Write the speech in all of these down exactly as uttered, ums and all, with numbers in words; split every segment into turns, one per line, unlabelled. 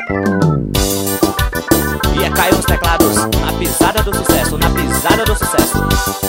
E é Caio nos teclados, na pisada do sucesso, na pisada do sucesso.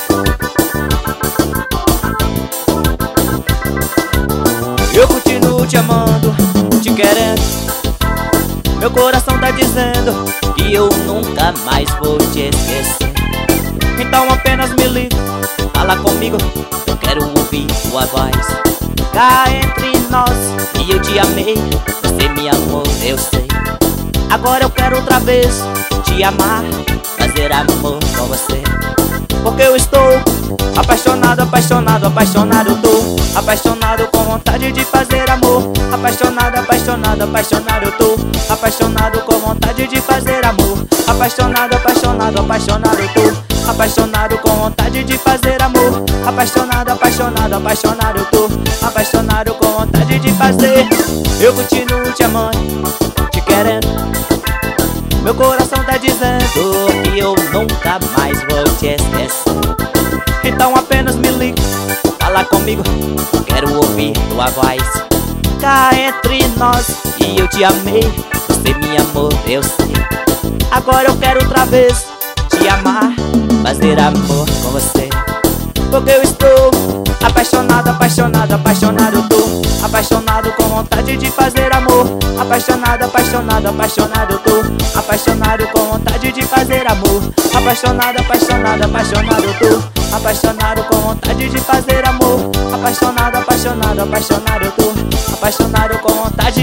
Eu continuo te amando, te querendo. Meu coração tá dizendo que eu nunca mais vou te esquecer. Então apenas me liga, fala comigo, eu quero ouvir tua voz. Cá entre nós, e eu te amei, você me amou, eu sei. Agora eu quero outra vez te amar, fazer amor com você. Porque eu estou apaixonado, apaixonado, apaixonado. Eu tô apaixonado, com vontade de fazer amor. Apaixonado, apaixonado, apaixonado. Eu tô apaixonado, com vontade de fazer amor. Apaixonado, apaixonado, apaixonado. Eu tô apaixonado, com vontade de fazer amor. Apaixonado, apaixonado, apaixonado. Eu tô apaixonado, com vontade de fazer. Eu continuo te amando, te querendo. Meu coração tá dizendo que eu nunca mais vou te esquecer. Então apenas me liga, fala comigo, quero ouvir tua voz. Cá entre nós, e eu te amei, você me amou, eu sei. Agora eu quero outra vez te amar, fazer amor com você. Porque eu estou apaixonado, apaixonado, apaixonado. Eu tô apaixonado, com vontade de fazer amor. Apaixonado, apaixonado, apaixonado. Eu tô apaixonado, com vontade de fazer amor. Apaixonado, apaixonado, apaixonado. Eu tô apaixonado, com vontade de fazer amor. Apaixonado, apaixonado, apaixonado. Eu tô apaixonado, com vontade.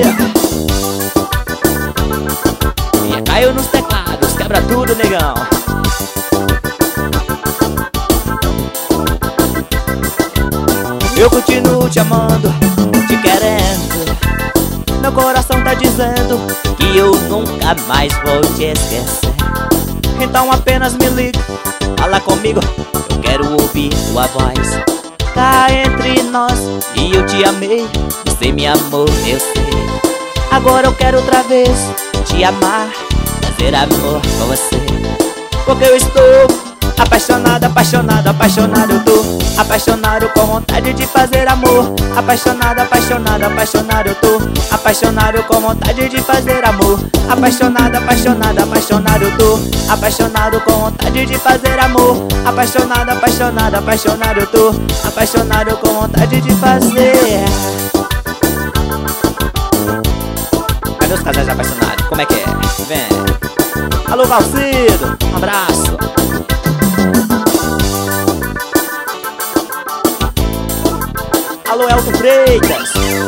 E caiu nos teclados, quebra tudo, negão. Eu continuo te amando, te querendo. Meu coração tá dizendo que eu nunca mais vou te esquecer. Então apenas me liga, fala comigo, eu quero ouvir tua voz. Cá entre nós, e eu te amei, você me amou, eu sei. Agora eu quero outra vez te amar, fazer amor com você. Porque eu estou apaixonado, apaixonado, apaixonado. Eu tô apaixonado, com vontade de fazer amor. Apaixonado, apaixonado, apaixonado. Eu tô apaixonado, com vontade de fazer amor. Apaixonado, apaixonado, apaixonado. Eu tô apaixonado, com vontade de fazer amor. Apaixonado, apaixonado, apaixonado. Eu tô apaixonado, com vontade de fazer. Cadê os casais apaixonados? Como é que é? Vem. Alô, Valcido, um abraço. Alô, Elton Freitas.